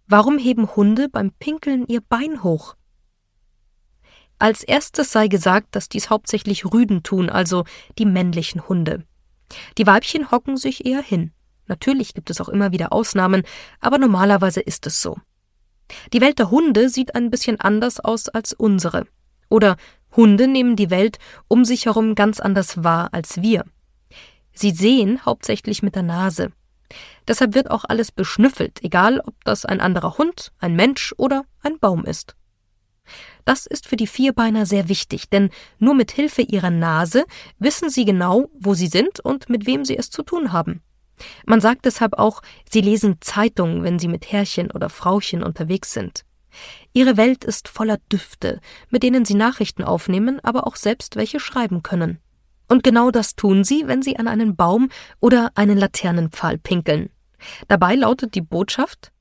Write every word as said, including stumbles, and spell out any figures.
Warum heben Hunde beim Pinkeln ihr Bein hoch? Als erstes sei gesagt, dass dies hauptsächlich Rüden tun, also die männlichen Hunde. Die Weibchen hocken sich eher hin. Natürlich gibt es auch immer wieder Ausnahmen, aber normalerweise ist es so. Die Welt der Hunde sieht ein bisschen anders aus als unsere. Oder Hunde nehmen die Welt um sich herum ganz anders wahr als wir. Sie sehen hauptsächlich mit der Nase. Deshalb wird auch alles beschnüffelt, egal ob das ein anderer Hund, ein Mensch oder ein Baum ist. Das ist für die Vierbeiner sehr wichtig, denn nur mit Hilfe ihrer Nase wissen sie genau, wo sie sind und mit wem sie es zu tun haben. Man sagt deshalb auch, sie lesen Zeitungen, wenn sie mit Herrchen oder Frauchen unterwegs sind. Ihre Welt ist voller Düfte, mit denen sie Nachrichten aufnehmen, aber auch selbst welche schreiben können. Und genau das tun sie, wenn sie an einen Baum oder einen Laternenpfahl pinkeln. Dabei lautet die Botschaft: